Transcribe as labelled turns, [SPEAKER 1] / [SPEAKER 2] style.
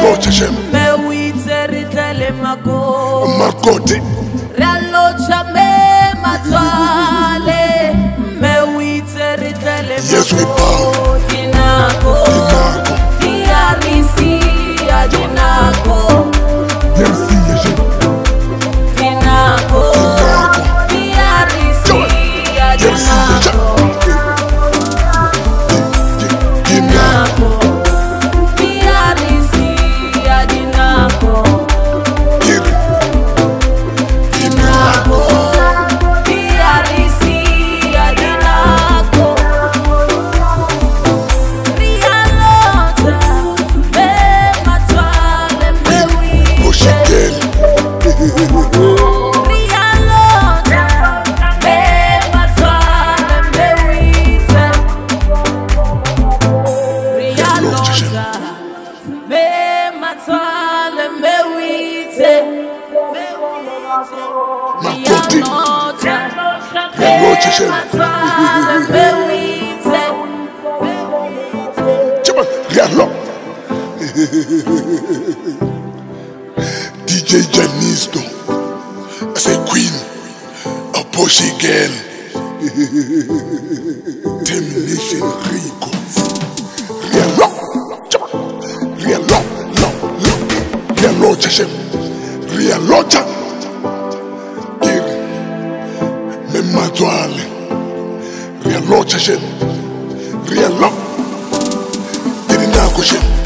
[SPEAKER 1] locha shem
[SPEAKER 2] me witse re tlele
[SPEAKER 1] makoti
[SPEAKER 2] re locha me matswale me witse re tlele
[SPEAKER 1] yes we bow
[SPEAKER 2] dinako diarisi ya dinako
[SPEAKER 1] merci shem
[SPEAKER 2] dinako diarisi ya dinako
[SPEAKER 1] makoti locha shem chama rialo DJ Janisto as a queen a Porsche girl termination records rialo chama rialo shem rialo Matswale rialo shem rialo dinako shem